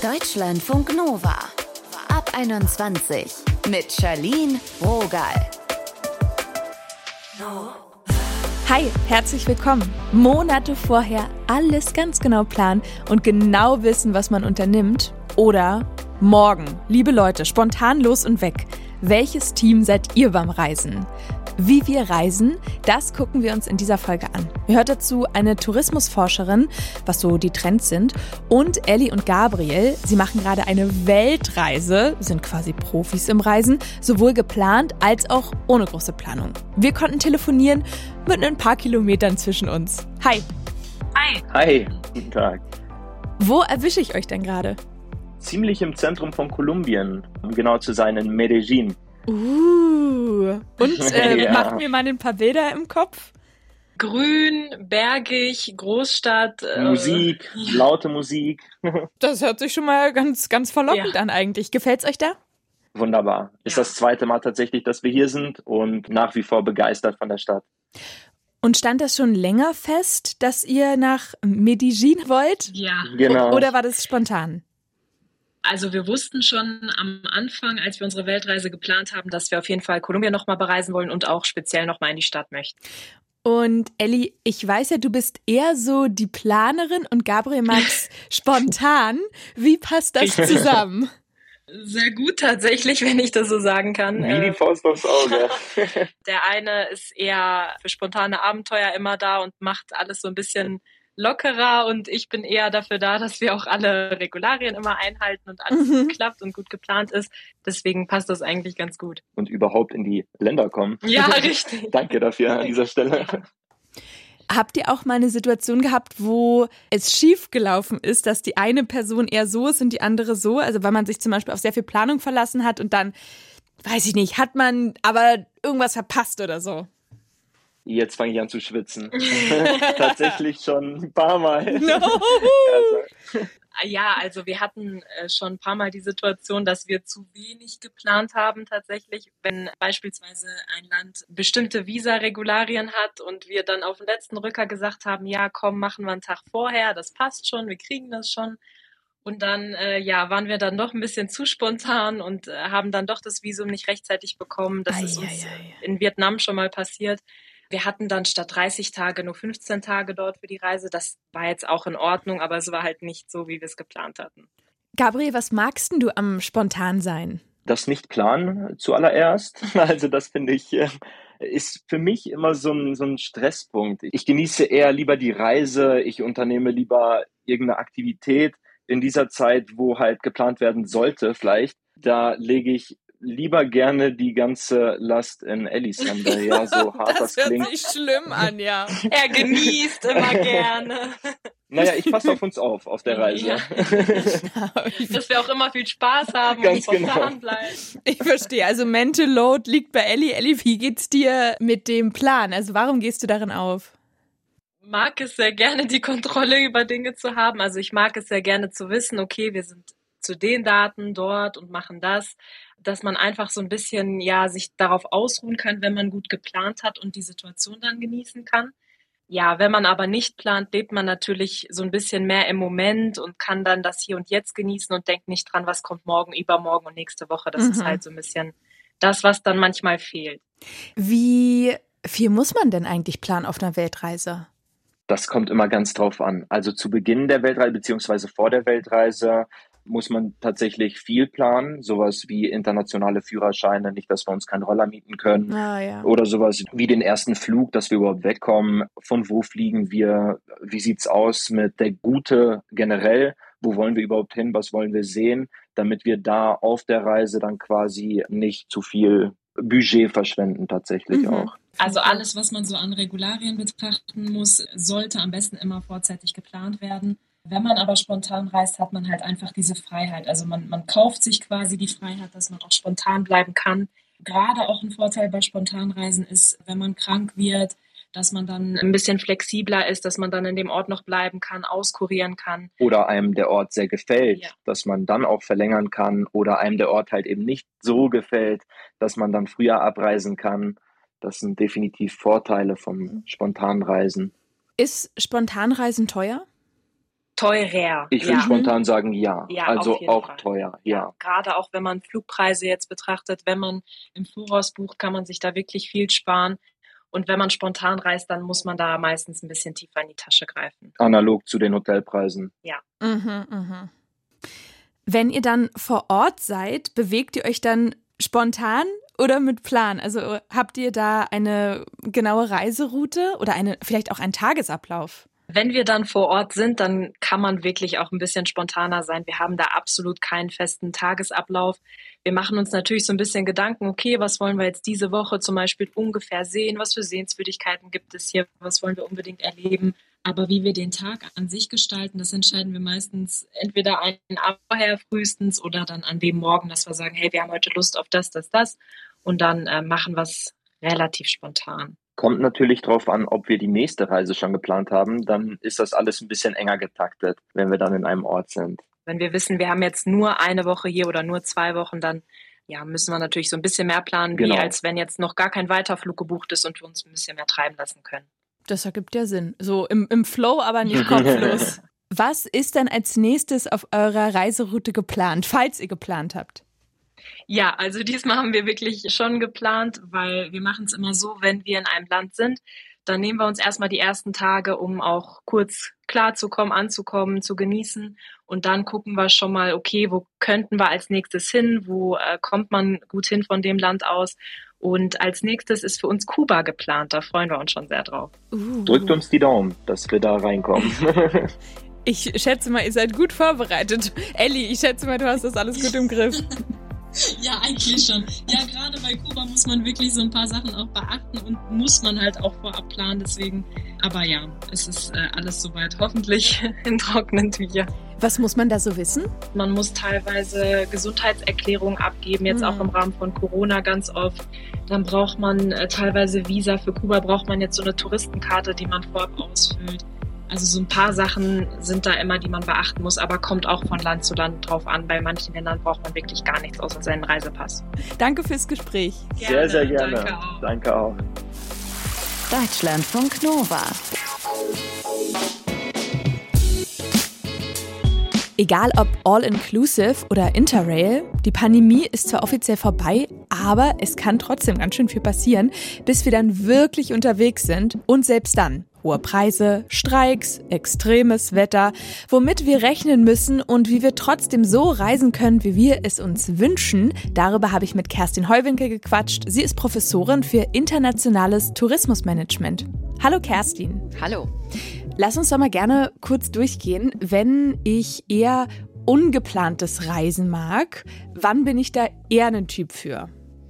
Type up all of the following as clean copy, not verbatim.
Deutschlandfunk Nova. Ab 21 mit Charlene Rogal. Hi, herzlich willkommen. Monate vorher alles ganz genau planen und genau wissen, was man unternimmt. Oder morgen, liebe Leute, spontan los und weg. Welches Team seid ihr beim Reisen? Wie wir reisen, das gucken wir uns in dieser Folge an. Ihr hört dazu eine Tourismusforscherin, was so die Trends sind, und Elli und Gabriel. Sie machen gerade eine Weltreise, sind quasi Profis im Reisen, sowohl geplant als auch ohne große Planung. Wir konnten telefonieren mit ein paar Kilometern zwischen uns. Hi. Hi. Hi, guten Tag. Wo erwische ich euch denn gerade? Ziemlich im Zentrum von Kolumbien, um genau zu sein, in Medellin. Und Ja. macht mir mal ein paar Bilder im Kopf. Grün, bergig, Großstadt. Musik, laute Musik. Das hört sich schon mal ganz, ganz verlockend an eigentlich. Gefällt's euch da? Wunderbar. Ist Ja. das zweite Mal tatsächlich, dass wir hier sind und nach wie vor begeistert von der Stadt. Und stand das schon länger fest, dass ihr nach Medellin wollt? Ja, Genau. Oder war das spontan? also wir wussten schon am Anfang, als wir unsere Weltreise geplant haben, dass wir auf jeden Fall Kolumbien nochmal bereisen wollen und auch speziell nochmal in die Stadt möchten. Und Elli, ich weiß ja, du bist eher so die Planerin und Gabriel mag's spontan. Wie passt das zusammen? Sehr gut tatsächlich, wenn ich das so sagen kann. Wie die Faust aufs Auge. Der eine ist eher für spontane Abenteuer immer da und macht alles so ein bisschen lockerer, und ich bin eher dafür da, dass wir auch alle Regularien immer einhalten und alles gut klappt und gut geplant ist. Deswegen passt das eigentlich ganz gut. Und überhaupt in die Länder kommen. Ja, richtig. Danke dafür an dieser Stelle. Habt ihr auch mal eine Situation gehabt, wo es schief gelaufen ist, dass die eine Person eher so ist und die andere so? Also weil man sich zum Beispiel auf sehr viel Planung verlassen hat und dann, weiß ich nicht, hat man aber irgendwas verpasst oder so? Jetzt fange ich an zu schwitzen. Tatsächlich schon ein paar Mal. No. Also, Ja, also wir hatten schon ein paar Mal die Situation, dass wir zu wenig geplant haben tatsächlich. Wenn beispielsweise ein Land bestimmte Visa-Regularien hat und wir dann auf den letzten Rücker gesagt haben, ja komm, machen wir einen Tag vorher, das passt schon, wir kriegen das schon. Und dann waren wir dann doch ein bisschen zu spontan und haben dann doch das Visum nicht rechtzeitig bekommen. Das ist uns in Vietnam schon mal passiert. Wir hatten dann statt 30 Tage nur 15 Tage dort für die Reise. Das war jetzt auch in Ordnung, aber es war halt nicht so, wie wir es geplant hatten. Gabriel, was magst denn du am Spontansein? das nicht planen zuallererst. Also das finde ich, ist für mich immer so ein Stresspunkt. Ich genieße eher lieber die Reise, ich unternehme lieber irgendeine Aktivität in dieser Zeit, wo halt geplant werden sollte vielleicht. Da lege ich lieber gerne die ganze Last in Ellis Hände. Ja, so hart das klingt. sich schlimm an, ja. Er genießt immer gerne. Naja, ich passe auf uns auf der Reise. Ja. Dass wir auch immer viel Spaß haben Ganz und spontan genau. bleiben. Ich verstehe. Also Mental Load liegt bei Elli. Elli, wie geht's dir mit dem Plan? Also warum gehst du darin auf? Mag es sehr gerne, die Kontrolle über Dinge zu haben. Also ich mag es sehr gerne zu wissen, okay, wir sind zu den Daten dort und machen das, dass man einfach so ein bisschen sich darauf ausruhen kann, wenn man gut geplant hat und die Situation dann genießen kann. Ja, wenn man aber nicht plant, lebt man natürlich so ein bisschen mehr im Moment und kann dann das Hier und Jetzt genießen und denkt nicht dran, was kommt morgen, übermorgen und nächste Woche. Das ist halt so ein bisschen das, was dann manchmal fehlt. Wie viel muss man denn eigentlich planen auf einer Weltreise? Das kommt immer ganz drauf an. Also zu Beginn der Weltreise beziehungsweise vor der Weltreise muss man tatsächlich viel planen, sowas wie internationale Führerscheine, nicht, dass wir uns keinen Roller mieten können, oder sowas wie den ersten Flug, dass wir überhaupt wegkommen, von wo fliegen wir, wie sieht's aus mit der Route generell, wo wollen wir überhaupt hin, was wollen wir sehen, damit wir da auf der Reise dann quasi nicht zu viel Budget verschwenden tatsächlich auch. Also alles, was man so an Regularien betrachten muss, sollte am besten immer vorzeitig geplant werden. Wenn man aber spontan reist, hat man halt einfach diese Freiheit. Also man kauft sich quasi die Freiheit, dass man auch spontan bleiben kann. Gerade auch ein Vorteil bei Spontanreisen ist, wenn man krank wird, dass man dann ein bisschen flexibler ist, dass man dann in dem Ort noch bleiben kann, auskurieren kann. Oder einem der Ort sehr gefällt, Ja. dass man dann auch verlängern kann, oder einem der Ort halt eben nicht so gefällt, dass man dann früher abreisen kann. Das sind definitiv Vorteile vom spontanen Reisen. Ist Spontanreisen teuer? Teurer. Ich würde spontan sagen, ja. Ja, Also auf jeden auch Fall. teuer, ja. Gerade auch wenn man Flugpreise jetzt betrachtet, wenn man im Voraus bucht, kann man sich da wirklich viel sparen. Und wenn man spontan reist, dann muss man da meistens ein bisschen tiefer in die Tasche greifen. Analog zu den Hotelpreisen. Ja. Wenn ihr dann vor Ort seid, bewegt ihr euch dann spontan oder mit Plan? Also habt ihr da eine genaue Reiseroute oder vielleicht auch einen Tagesablauf? Wenn wir dann vor Ort sind, dann kann man wirklich auch ein bisschen spontaner sein. Wir haben da absolut keinen festen Tagesablauf. Wir machen uns natürlich so ein bisschen Gedanken, okay, was wollen wir jetzt diese Woche zum Beispiel ungefähr sehen? Was für Sehenswürdigkeiten gibt es hier? Was wollen wir unbedingt erleben? Aber wie wir den Tag an sich gestalten, das entscheiden wir meistens entweder einen Abend vorher frühestens oder dann an dem Morgen, dass wir sagen, hey, wir haben heute Lust auf das. Und dann machen wir es relativ spontan. Kommt natürlich drauf an, ob wir die nächste Reise schon geplant haben. Dann ist das alles ein bisschen enger getaktet, wenn wir dann in einem Ort sind. Wenn wir wissen, wir haben jetzt nur eine Woche hier oder nur 2 Wochen, dann müssen wir natürlich so ein bisschen mehr planen, Genau. wie als wenn jetzt noch gar kein Weiterflug gebucht ist und wir uns ein bisschen mehr treiben lassen können. Das ergibt ja Sinn. So im Flow, aber nicht kopflos. Was ist denn als nächstes auf eurer Reiseroute geplant, falls ihr geplant habt? Ja, also diesmal haben wir wirklich schon geplant, weil wir machen es immer so, wenn wir in einem Land sind, dann nehmen wir uns erstmal die ersten Tage, um auch kurz klarzukommen, anzukommen, zu genießen. Und dann gucken wir schon mal, okay, wo könnten wir als nächstes hin? Wo kommt man gut hin von dem Land aus? Und als nächstes ist für uns Kuba geplant. Da freuen wir uns schon sehr drauf. Drückt uns die Daumen, dass wir da reinkommen. Ich schätze mal, ihr seid gut vorbereitet. Elli, ich schätze mal, du hast das alles gut im Griff. Ja, eigentlich schon. Ja, gerade bei Kuba muss man wirklich so ein paar Sachen auch beachten und muss man halt auch vorab planen. Deswegen, aber ja, es ist alles soweit hoffentlich in trockenen Tüchern. Was muss man da so wissen? Man muss teilweise Gesundheitserklärungen abgeben, jetzt auch im Rahmen von Corona ganz oft. Dann braucht man teilweise Visa. Für Kuba braucht man jetzt so eine Touristenkarte, die man vorab ausfüllt. Also so ein paar Sachen sind da immer, die man beachten muss, aber kommt auch von Land zu Land drauf an. Bei manchen Ländern braucht man wirklich gar nichts außer seinen Reisepass. Danke fürs Gespräch. Gerne, sehr, sehr gerne. Danke auch. Deutschlandfunk Nova. Egal ob All-Inclusive oder Interrail, die Pandemie ist zwar offiziell vorbei, aber es kann trotzdem ganz schön viel passieren, bis wir dann wirklich unterwegs sind. Und selbst dann hohe Preise, Streiks, extremes Wetter, womit wir rechnen müssen und wie wir trotzdem so reisen können, wie wir es uns wünschen. Darüber habe ich mit Kerstin Heuwinkel gequatscht. Sie ist Professorin für internationales Tourismusmanagement. Hallo Kerstin. Hallo. Lass uns doch mal gerne kurz durchgehen. Wenn ich eher ungeplantes Reisen mag, wann bin ich da eher ein Typ für?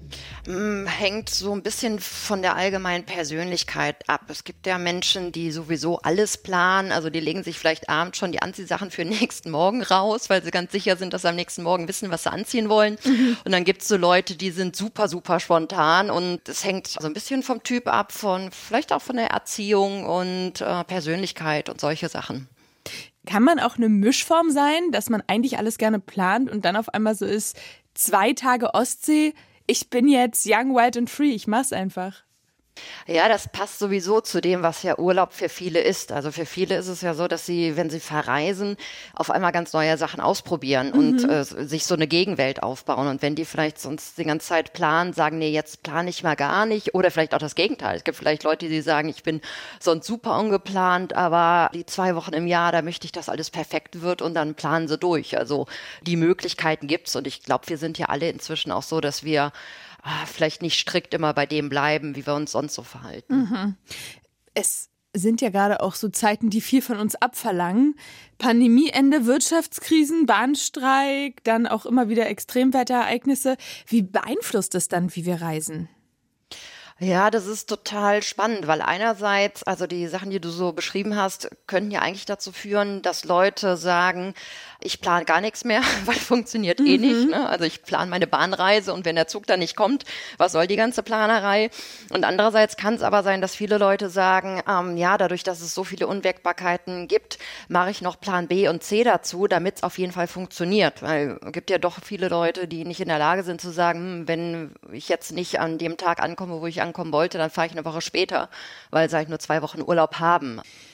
Hängt so ein bisschen von der allgemeinen Persönlichkeit ab. Es gibt ja Menschen, die sowieso alles planen, also die legen sich vielleicht abends schon die Anziehsachen für den nächsten Morgen raus, weil sie ganz sicher sind, dass sie am nächsten Morgen wissen, was sie anziehen wollen. Und dann gibt es so Leute, die sind super, super spontan und es hängt so ein bisschen vom Typ ab, vielleicht auch von der Erziehung und Persönlichkeit und solche Sachen. Kann man auch eine Mischform sein, dass man eigentlich alles gerne plant und dann auf einmal so ist, 2 Tage Ostsee, ich bin jetzt young, wild and free, ich mach's einfach. Ja, das passt sowieso zu dem, was ja Urlaub für viele ist. Also für viele ist es ja so, dass sie, wenn sie verreisen, auf einmal ganz neue Sachen ausprobieren und sich so eine Gegenwelt aufbauen. Und wenn die vielleicht sonst die ganze Zeit planen, sagen, nee, jetzt plane ich mal gar nicht. Oder vielleicht auch das Gegenteil. Es gibt vielleicht Leute, die sagen, ich bin sonst super ungeplant, aber die 2 Wochen im Jahr, da möchte ich, dass alles perfekt wird und dann planen sie durch. Also die Möglichkeiten gibt's und ich glaube, wir sind ja alle inzwischen auch so, dass wir vielleicht nicht strikt immer bei dem bleiben, wie wir uns sonst so verhalten. Es sind ja gerade auch so Zeiten, die viel von uns abverlangen. Pandemieende, Wirtschaftskrisen, Bahnstreik, dann auch immer wieder Extremwetterereignisse. Wie beeinflusst es dann, wie wir reisen? Ja, das ist total spannend, weil einerseits, also die Sachen, die du so beschrieben hast, könnten ja eigentlich dazu führen, dass Leute sagen, ich plane gar nichts mehr, weil funktioniert eh nicht. Ne? Also ich plane meine Bahnreise und wenn der Zug dann nicht kommt, was soll die ganze Planerei? Und andererseits kann es aber sein, dass viele Leute sagen, ja, dadurch, dass es so viele Unwägbarkeiten gibt, mache ich noch Plan B und C dazu, damit es auf jeden Fall funktioniert. Weil es gibt ja doch viele Leute, die nicht in der Lage sind zu sagen, wenn ich jetzt nicht an dem Tag ankomme, wo ich ankommen wollte, dann fahre ich eine Woche später, weil sie halt nur 2 Wochen Urlaub haben.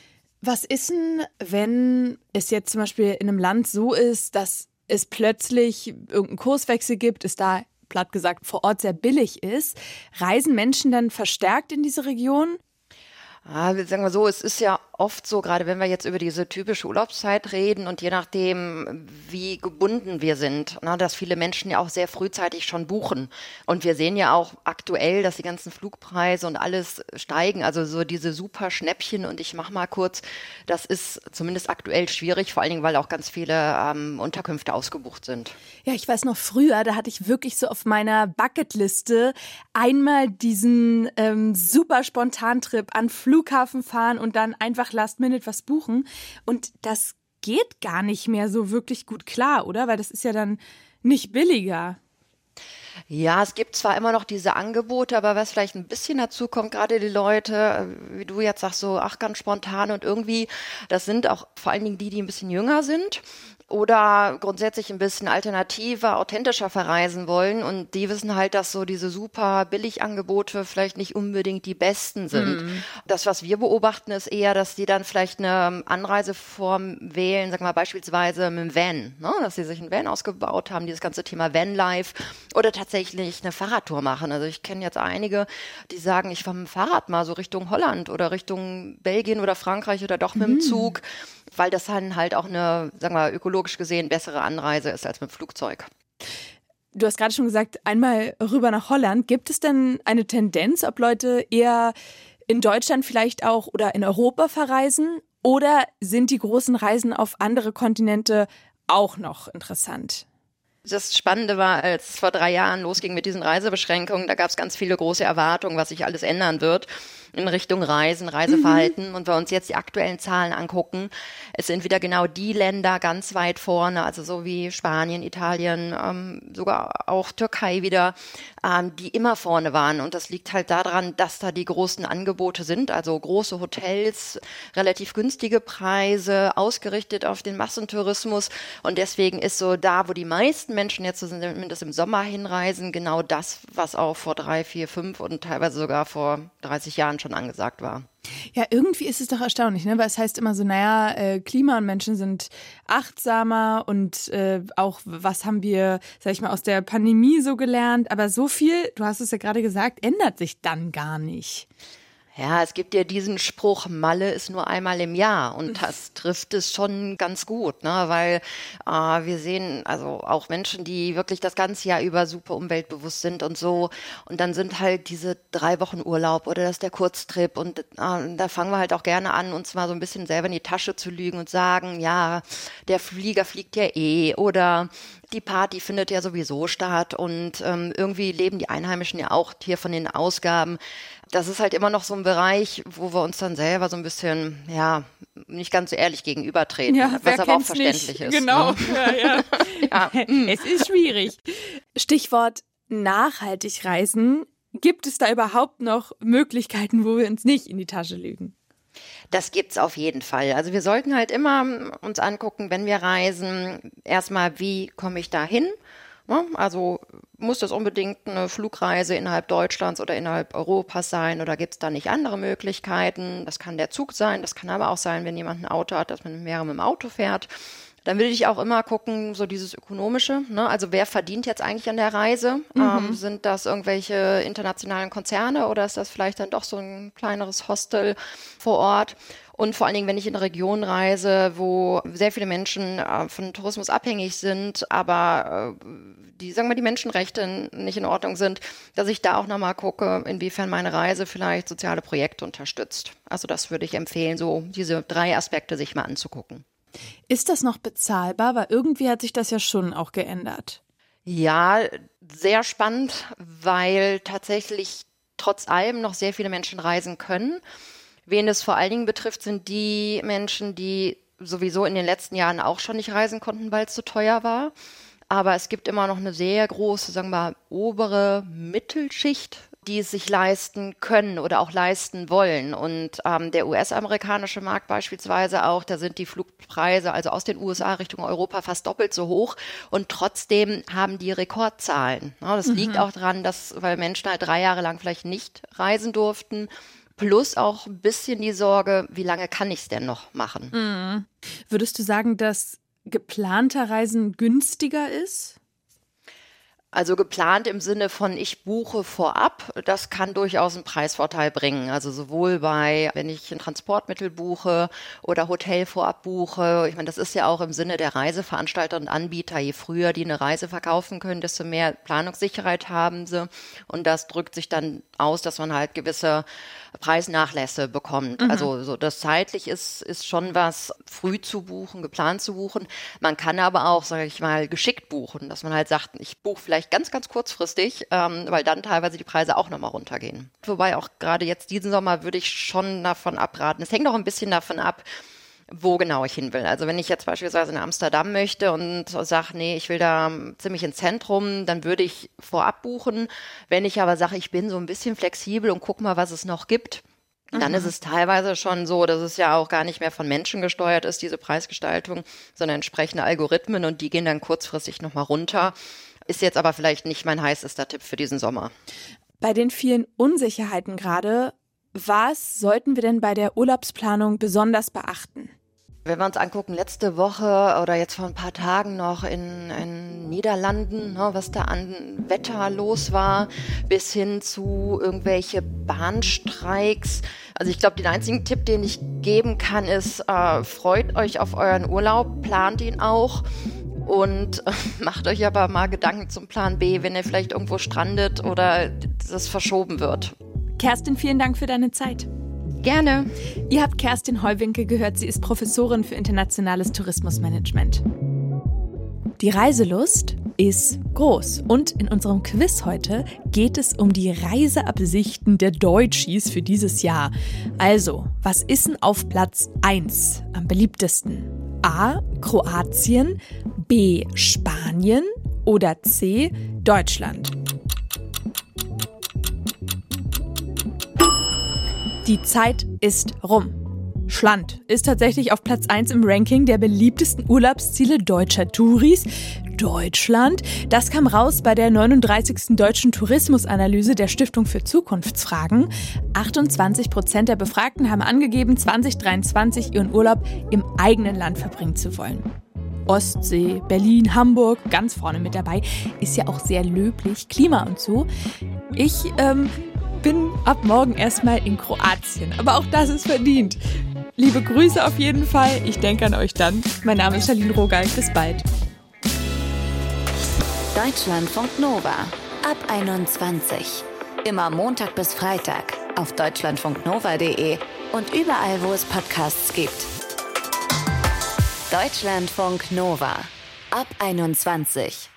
Was ist denn, wenn es jetzt zum Beispiel in einem Land so ist, dass es plötzlich irgendeinen Kurswechsel gibt, es da, platt gesagt, vor Ort sehr billig ist? Reisen Menschen dann verstärkt in diese Region? Sagen wir so, es ist ja oft so, gerade wenn wir jetzt über diese typische Urlaubszeit reden und je nachdem, wie gebunden wir sind, dass viele Menschen ja auch sehr frühzeitig schon buchen. Und wir sehen ja auch aktuell, dass die ganzen Flugpreise und alles steigen. Also so diese super Schnäppchen und ich mache mal kurz, das ist zumindest aktuell schwierig, vor allen Dingen, weil auch ganz viele Unterkünfte ausgebucht sind. Ja, ich weiß noch früher, da hatte ich wirklich so auf meiner Bucketliste einmal diesen super Spontantrip an Flughafen fahren und dann einfach last minute was buchen. Und das geht gar nicht mehr so wirklich gut klar, oder? Weil das ist ja dann nicht billiger. Ja, es gibt zwar immer noch diese Angebote, aber was vielleicht ein bisschen dazu kommt, gerade die Leute, wie du jetzt sagst, so ganz spontan und irgendwie, das sind auch vor allen Dingen die ein bisschen jünger sind oder grundsätzlich ein bisschen alternativer, authentischer verreisen wollen und die wissen halt, dass so diese super Billigangebote vielleicht nicht unbedingt die besten sind. Das, was wir beobachten, ist eher, dass die dann vielleicht eine Anreiseform wählen, sag mal beispielsweise mit dem Van, ne? Dass sie sich einen Van ausgebaut haben, dieses ganze Thema Vanlife oder tatsächlich eine Fahrradtour machen. Also ich kenne jetzt einige, die sagen, ich fahre mit dem Fahrrad mal so Richtung Holland oder Richtung Belgien oder Frankreich oder doch mit dem Zug, weil das dann halt auch eine, sagen wir, ökologisch gesehen bessere Anreise ist als mit dem Flugzeug. Du hast gerade schon gesagt, einmal rüber nach Holland. Gibt es denn eine Tendenz, ob Leute eher in Deutschland vielleicht auch oder in Europa verreisen? Oder sind die großen Reisen auf andere Kontinente auch noch interessant? Das Spannende war, als es vor 3 Jahren losging mit diesen Reisebeschränkungen, da gab es ganz viele große Erwartungen, was sich alles ändern wird in Richtung Reisen, Reiseverhalten. Und wenn wir uns jetzt die aktuellen Zahlen angucken, es sind wieder genau die Länder ganz weit vorne, also so wie Spanien, Italien, sogar auch Türkei wieder, die immer vorne waren. Und das liegt halt daran, dass da die großen Angebote sind, also große Hotels, relativ günstige Preise, ausgerichtet auf den Massentourismus. Und deswegen ist so da, wo die meisten Menschen jetzt zumindest im Sommer hinreisen, genau das, was auch vor 3, 4, 5 und teilweise sogar vor 30 Jahren schon angesagt war. Ja, irgendwie ist es doch erstaunlich, ne? Weil es heißt immer so, Klima und Menschen sind achtsamer und auch was haben wir, sag ich mal, aus der Pandemie so gelernt. Aber so viel, du hast es ja gerade gesagt, ändert sich dann gar nicht. Ja, es gibt ja diesen Spruch, Malle ist nur einmal im Jahr und das trifft es schon ganz gut, ne? Weil wir sehen also auch Menschen, die wirklich das ganze Jahr über super umweltbewusst sind und so und dann sind halt diese 3 Wochen Urlaub oder das ist der Kurztrip und da fangen wir halt auch gerne an, uns mal so ein bisschen selber in die Tasche zu lügen und sagen, ja, der Flieger fliegt ja eh oder die Party findet ja sowieso statt und irgendwie leben die Einheimischen ja auch hier von den Ausgaben. Das ist halt immer noch so ein Bereich, wo wir uns dann selber so ein bisschen, nicht ganz so ehrlich gegenübertreten, ja, was aber auch verständlich ist. Genau, ne? ja. Es ist schwierig. Stichwort nachhaltig reisen. Gibt es da überhaupt noch Möglichkeiten, wo wir uns nicht in die Tasche lügen? Das gibt's auf jeden Fall. Also wir sollten halt immer uns angucken, wenn wir reisen, erstmal, wie komme ich da hin? Also muss das unbedingt eine Flugreise innerhalb Deutschlands oder innerhalb Europas sein oder gibt es da nicht andere Möglichkeiten? Das kann der Zug sein, das kann aber auch sein, wenn jemand ein Auto hat, dass man mehr mit dem Auto fährt. Dann würde ich auch immer gucken, so dieses Ökonomische, ne? Also wer verdient jetzt eigentlich an der Reise? Sind das irgendwelche internationalen Konzerne oder ist das vielleicht dann doch so ein kleineres Hostel vor Ort? Und vor allen Dingen, wenn ich in eine Region reise, wo sehr viele Menschen von Tourismus abhängig sind, aber die Menschenrechte nicht in Ordnung sind, dass ich da auch nochmal gucke, inwiefern meine Reise vielleicht soziale Projekte unterstützt. Also das würde ich empfehlen, so diese 3 Aspekte sich mal anzugucken. Ist das noch bezahlbar? Weil irgendwie hat sich das ja schon auch geändert. Ja, sehr spannend, weil tatsächlich trotz allem noch sehr viele Menschen reisen können. Wen es vor allen Dingen betrifft, sind die Menschen, die sowieso in den letzten Jahren auch schon nicht reisen konnten, weil es zu teuer war. Aber es gibt immer noch eine sehr große, sagen wir mal, obere Mittelschicht, die es sich leisten können oder auch leisten wollen. Und der US-amerikanische Markt beispielsweise auch, da sind die Flugpreise also aus den USA Richtung Europa fast doppelt so hoch und trotzdem haben die Rekordzahlen. Ja, das liegt auch daran, weil Menschen halt 3 Jahre lang vielleicht nicht reisen durften Plus auch ein bisschen die Sorge, wie lange kann ich es denn noch machen? Mhm. Würdest du sagen, dass geplanter Reisen günstiger ist? Also geplant im Sinne von ich buche vorab, das kann durchaus einen Preisvorteil bringen. Also sowohl wenn ich ein Transportmittel buche oder Hotel vorab buche. Ich meine, das ist ja auch im Sinne der Reiseveranstalter und Anbieter. Je früher die eine Reise verkaufen können, desto mehr Planungssicherheit haben sie. Und das drückt sich dann aus, dass man halt gewisse Preisnachlässe bekommt. Also so das zeitlich ist schon was, früh zu buchen, geplant zu buchen. Man kann aber auch, sage ich mal, geschickt buchen, dass man halt sagt, ich buche vielleicht ganz, ganz kurzfristig, weil dann teilweise die Preise auch nochmal runtergehen. Wobei auch gerade jetzt diesen Sommer würde ich schon davon abraten. Es hängt auch ein bisschen davon ab, wo genau ich hin will. Also wenn ich jetzt beispielsweise in Amsterdam möchte und sage, nee, ich will da ziemlich ins Zentrum, dann würde ich vorab buchen. Wenn ich aber sage, ich bin so ein bisschen flexibel und guck mal, was es noch gibt, dann ist es teilweise schon so, dass es ja auch gar nicht mehr von Menschen gesteuert ist, diese Preisgestaltung, sondern entsprechende Algorithmen und die gehen dann kurzfristig nochmal runter. Ist jetzt aber vielleicht nicht mein heißester Tipp für diesen Sommer. Bei den vielen Unsicherheiten gerade, was sollten wir denn bei der Urlaubsplanung besonders beachten? Wenn wir uns angucken, letzte Woche oder jetzt vor ein paar Tagen noch in Niederlanden, was da an Wetter los war, bis hin zu irgendwelche Bahnstreiks. Also ich glaube, den einzigen Tipp, den ich geben kann, ist, freut euch auf euren Urlaub, plant ihn auch. Und macht euch aber mal Gedanken zum Plan B, wenn ihr vielleicht irgendwo strandet oder das verschoben wird. Kerstin, vielen Dank für deine Zeit. Gerne. Ihr habt Kerstin Heuwinkel gehört, sie ist Professorin für internationales Tourismusmanagement. Die Reiselust ist groß und in unserem Quiz heute geht es um die Reiseabsichten der Deutschis für dieses Jahr. Also, was ist denn auf Platz 1 am beliebtesten? A. Kroatien, B. Spanien oder C. Deutschland? Die Zeit ist rum. Schland ist tatsächlich auf Platz 1 im Ranking der beliebtesten Urlaubsziele deutscher Touris. Deutschland, das kam raus bei der 39. Deutschen Tourismusanalyse der Stiftung für Zukunftsfragen. 28% der Befragten haben angegeben, 2023 ihren Urlaub im eigenen Land verbringen zu wollen. Ostsee, Berlin, Hamburg, ganz vorne mit dabei. Ist ja auch sehr löblich, Klima und so. Ich bin ab morgen erstmal in Kroatien, aber auch das ist verdient. Liebe Grüße auf jeden Fall, ich denke an euch dann. Mein Name ist Charlene Rogal, bis bald. Deutschlandfunk Nova ab 21. Immer Montag bis Freitag auf deutschlandfunknova.de und überall, wo es Podcasts gibt. Deutschlandfunk Nova ab 21.